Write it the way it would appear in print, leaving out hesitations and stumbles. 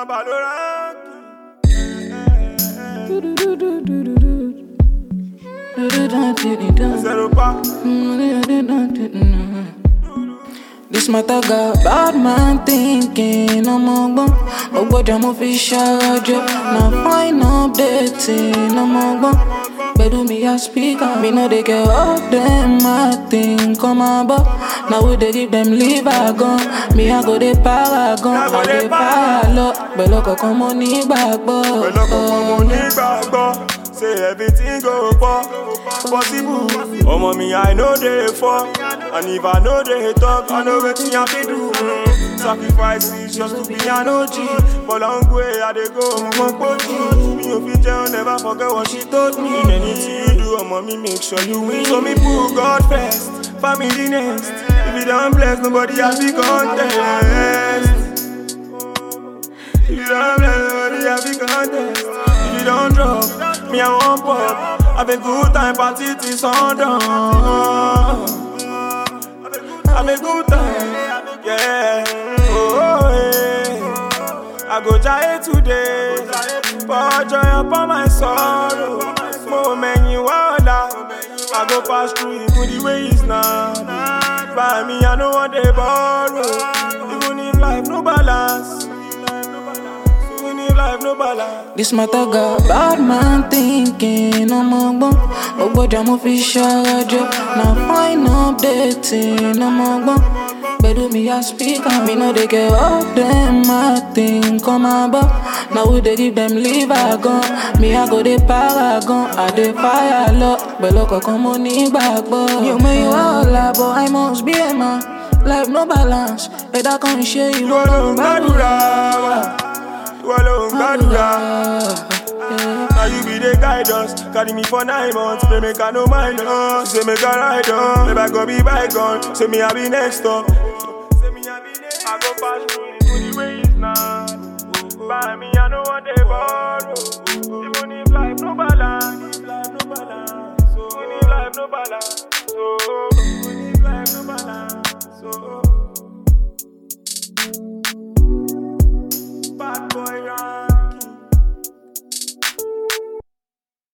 This matter got bad man thinking. I'm a bum, oh boy, I'm official. Now fine updating. I'm a bum, but do me a speaker. Me know they get all them my thing come about. Now we they give them leave I gone. Me I go the paragon, I go parallel. But look come on back. Say everything go possible. Oh mommy, I know they fall. And if I know they talk, I know what you have to do. Sacrifices just to be an OG. For long way I dey go, me of you tell never forget what she told me. In anything you do, oh mommy, make sure you win. So me put God first, family next. If you don't bless, nobody has the contest. If you don't bless, nobody has the contest. If you don't drop, me I won't pop. Have a good time, party till sundown. Have a good time, yeah. Oh, yeah. I go die today, pour joy upon my sorrow. Moment you wanna, I go pass through even the way it's now. By me, I know what they borrow. Even if life no balance. This matter got bad man thinking. I'm a bum, oh boy, I'm official. Now fine updating. I'm a bum, but do me a speaker. Me know they get all them my thing come about. Now we they give them leave I gone. Me I go the paragon, I the fire lot. But look come on back, boy. You may all but I must be a man. Life no balance, but I can't share you. Now you be the guidance, carry me for 9 months. Pray make I no mind us. Say make I ride on, maybe I go be bygone. Say me I be next up. I go pass through the way it's not. By me I know what they borrow. Even if life no balance, even if life no balance. So